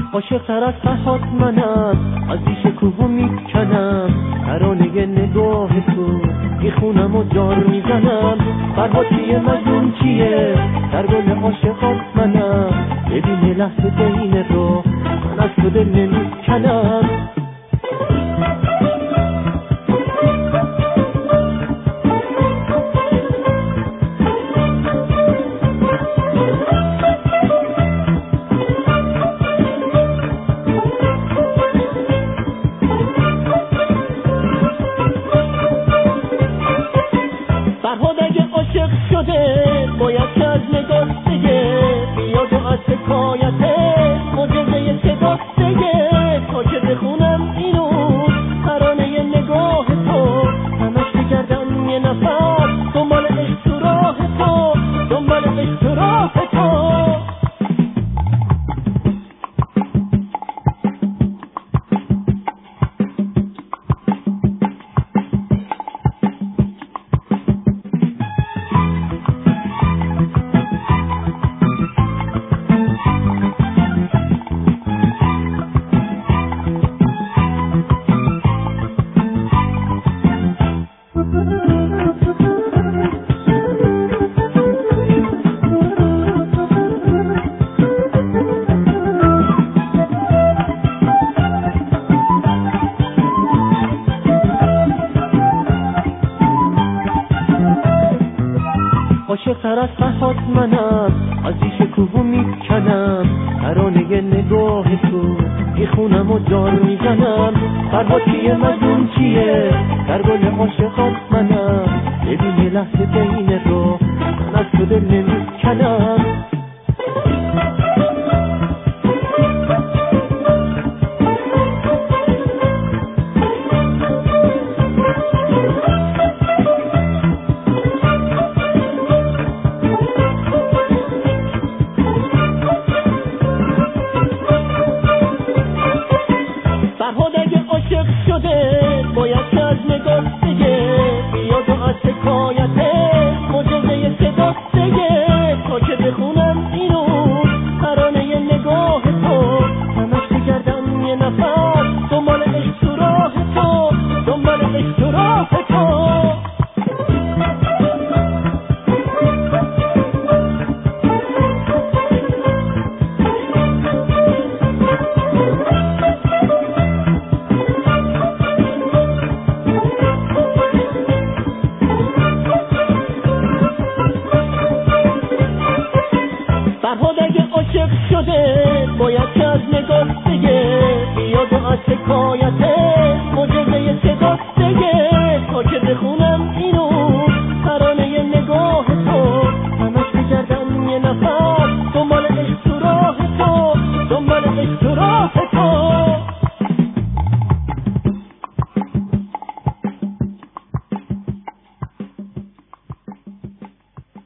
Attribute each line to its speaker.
Speaker 1: عاشق تر از فرهاد منم، از ریشه کوه میکنم، ترانه نگاه تو میخونم و جان میزنم. فرهاد چیه مجنون چیه، در گل عاشقات منم، ببین لحظه بین رو من از تو دل نمیکنم. فرهاد اگه عاشق شده باید که از نگاه بگه، بیاد و از حکایت معجزه صدات بگه، تا که بخونم اینو ترانه نگاه تو، همش بگردم یه نفر دنبال عشق تو راه تو، دنبال عشق تو راه تو. عاشق تر از فرهاد منم، از ریشه کوه میکنم، ترانه نگاه تو میخونم و جان میزنم. فرهاد چیه مجنون چیه، در گل عاشقات منم، ببین یه لحظه بین رو من از تو دل نمیکنم. فرهاد اگه عاشق شده باید که از نگاه بگه، بیاد و از حکایت معجزه صدات بگه، تا که بخونم اینو ترانه نگاه تو، همش بگردم یه نفر دنبال عشق تو راه تو، دنبال عشق تو راه تو. فرهاد اگه عاشق شده باید که از نگاه بگه، بیاد و از حکایت